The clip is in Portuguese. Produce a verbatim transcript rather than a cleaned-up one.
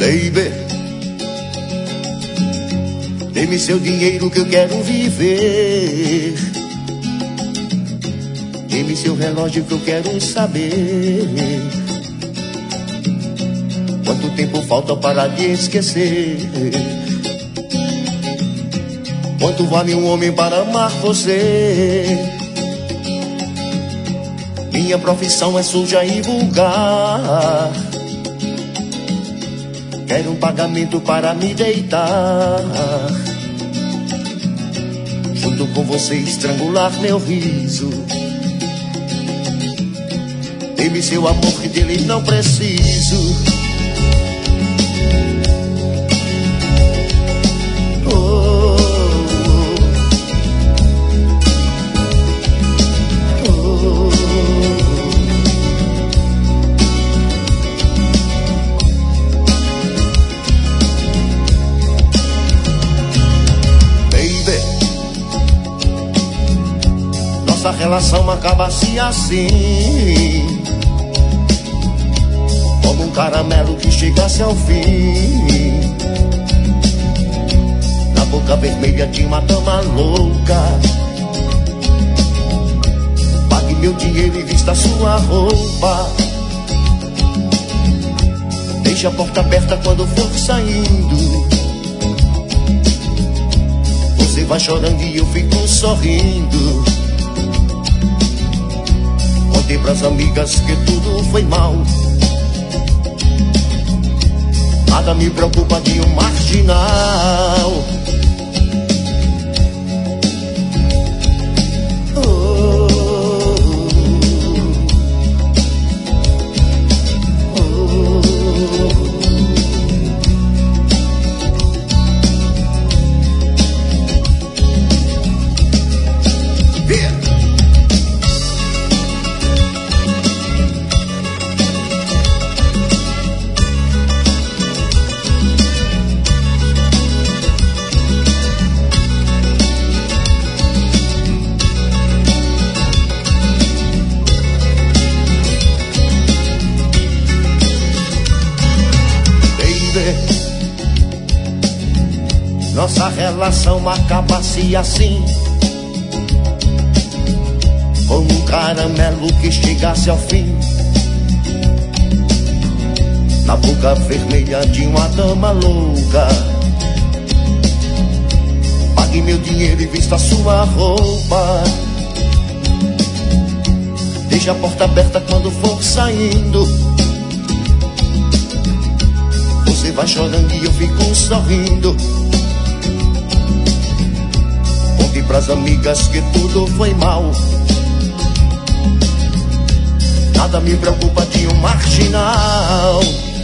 Baby, dê-me seu dinheiro que eu quero viver. Dê-me seu relógio que eu quero saber quanto tempo falta para te esquecer. Quanto vale um homem para amar você? Minha profissão é suja e vulgar. Quero um pagamento para me deitar, junto com você estrangular meu riso. Dê-me seu amor que dele não preciso. Nossa relação acaba-se assim, como um caramelo que chegasse ao fim, na boca vermelha de uma dama louca. Pague meu dinheiro e vista sua roupa. Deixe a porta aberta quando for saindo. Você vai chorando e eu fico sorrindo. Contei pras amigas que tudo foi mal. Nada me preocupa de um marginal. Nossa relação acaba-se assim, como um caramelo que chegasse ao fim, na boca vermelha de uma dama louca. Pague meu dinheiro e vista sua roupa. Deixe a porta aberta quando for saindo. Você vai chorando e eu fico sorrindo. Conte pras amigas que tudo foi mal. Nada me preocupa de um marginal.